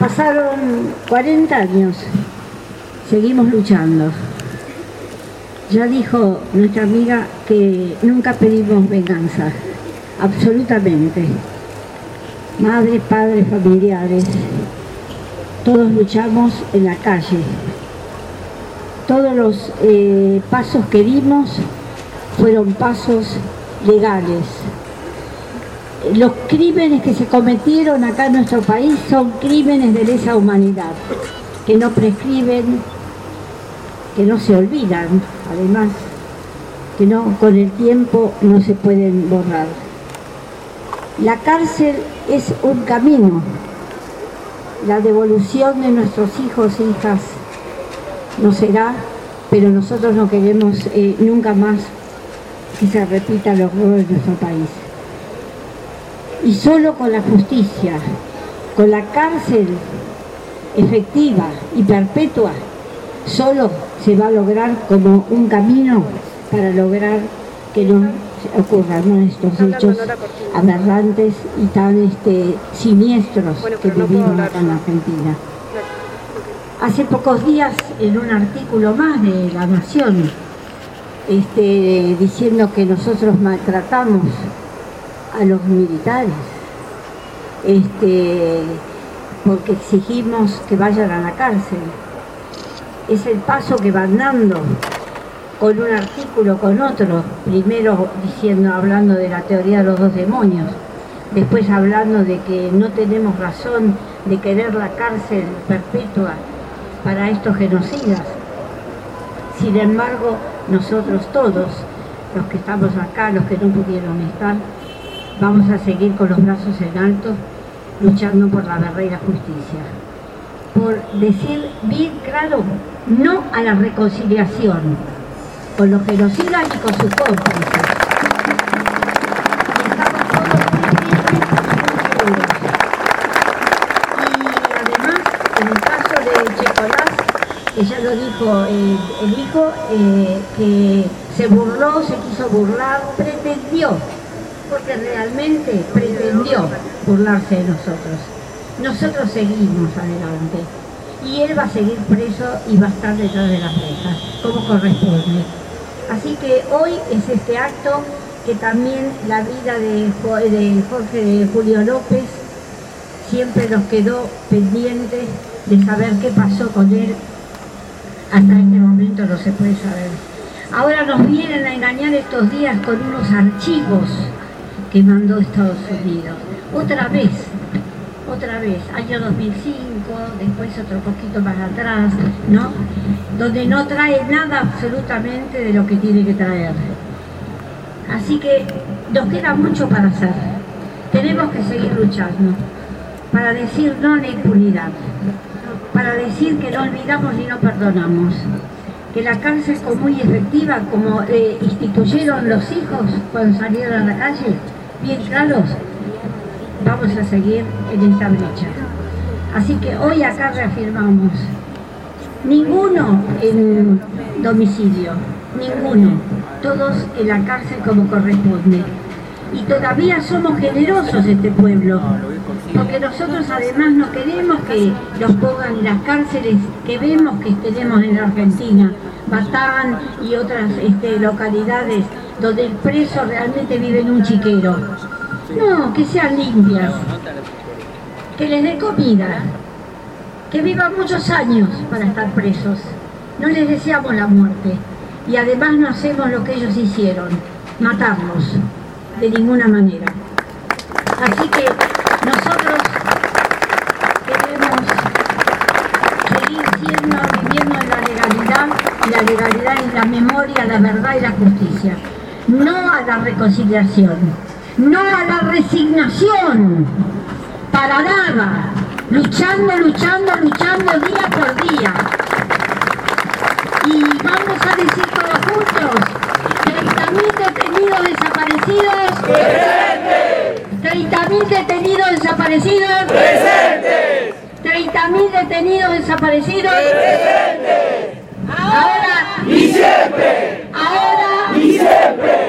Pasaron 40 años, seguimos luchando. Ya dijo nuestra amiga que nunca pedimos venganza, absolutamente. Madres, padres, familiares, todos luchamos en la calle. Todos los pasos que dimos fueron pasos legales. Los crímenes que se cometieron acá en nuestro país son crímenes de lesa humanidad, que no prescriben, que no se olvidan, además, que no, con el tiempo no se pueden borrar. La cárcel es un camino, la devolución de nuestros hijos e hijas no será, pero nosotros no queremos nunca más que se repita el horror en nuestro país. Y solo con la justicia, con la cárcel efectiva y perpetua, solo se va a lograr como un camino para lograr que no ocurran estos hechos aberrantes y tan siniestros que vivimos acá en Argentina. Hace pocos días, en un artículo más de La Nación, diciendo que nosotros maltratamos a los militares, porque exigimos que vayan a la cárcel. Es el paso que van dando, con un artículo, con otro, primero hablando de la teoría de los dos demonios, después hablando de que no tenemos razón de querer la cárcel perpetua para estos genocidas. Sin embargo, nosotros todos, los que estamos acá, los que no pudieron estar, vamos a seguir con los brazos en alto, luchando por la verdad y la justicia. Por decir bien claro, no a la reconciliación con los genocidas y con sus cómplices. Y estamos todos muy firmes y muy seguros. Y además, en el caso de Checolás, que ya lo dijo el hijo, que se burló, se quiso burlar, pretendió, porque realmente pretendió burlarse de nosotros. Nosotros seguimos adelante y él va a seguir preso y va a estar detrás de las rejas, como corresponde. Así que hoy es este acto que también la vida de Julio López siempre nos quedó pendiente de saber qué pasó con él. Hasta este momento no se puede saber. Ahora nos vienen a engañar estos días con unos archivos que mandó Estados Unidos. Otra vez, año 2005, después otro poquito más atrás, ¿no? Donde no trae nada absolutamente de lo que tiene que traer. Así que nos queda mucho para hacer. Tenemos que seguir luchando para decir no a la impunidad, para decir que no olvidamos ni no perdonamos, que la cárcel es muy efectiva, como instituyeron los hijos cuando salieron a la calle, bien claros, vamos a seguir en esta brecha. Así que hoy acá reafirmamos, ninguno en domicilio, ninguno, todos en la cárcel como corresponde. Y todavía somos generosos este pueblo, porque nosotros además no queremos que nos pongan en las cárceles que vemos que tenemos en la Argentina, Batán y otras localidades donde el preso realmente vive en un chiquero. No, que sean limpias, que les dé comida, que vivan muchos años para estar presos. No les deseamos la muerte y además no hacemos lo que ellos hicieron, matarlos, de ninguna manera. Así que nosotros queremos seguir viviendo en la legalidad, y la legalidad es la memoria, la verdad y la justicia. No a la reconciliación, no a la resignación, para nada, luchando día por día. Y vamos a decir todos juntos, 30.000 detenidos desaparecidos. ¡Presentes! 30.000 detenidos desaparecidos. ¡Presentes! 30.000 detenidos desaparecidos. ¡Presentes! Ahora y siempre. Ahora y siempre.